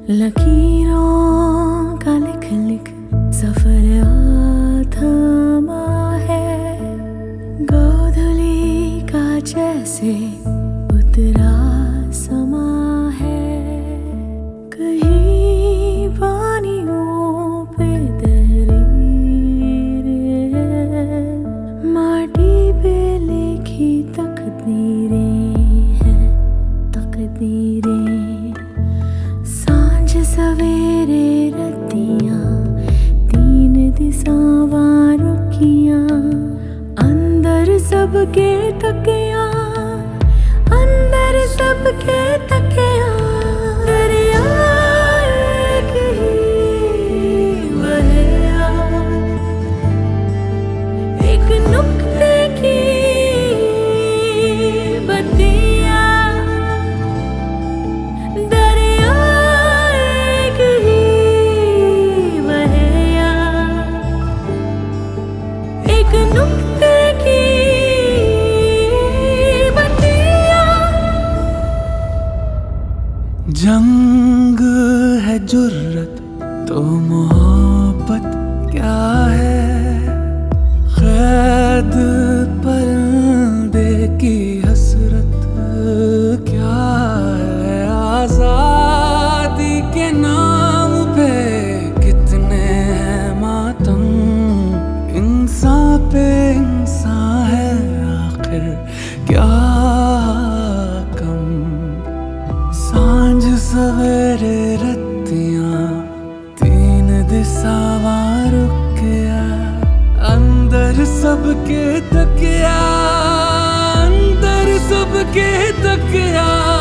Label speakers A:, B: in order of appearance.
A: लकीरों का लिख लिख सफर थमा है, गोधूली का जैसे उतरा समा है। कहीं पानियों पे तहरीर है, माटी पे लिखी तकदीरें हैं, तकदीरें। सवेरे रतियां, तीन दिशावां रुकियां, अंदर सबके तकिया, अंदर सबके तकिया। दरिया एक ही बहया, एक नुक्ते की बत्तियां।
B: जंग है जुर्रत तो मोहब्बत क्या है, कैद परिंदे की हसरत क्या है। आजादी के नाम पे कितने हैं मातम, इंसान पे इंसान है आखिर क्या कम। सांझ सवेरे रतियां, तीन दिशावां रुकिया, अंदर सबके तकिया, अंदर सबके तकिया।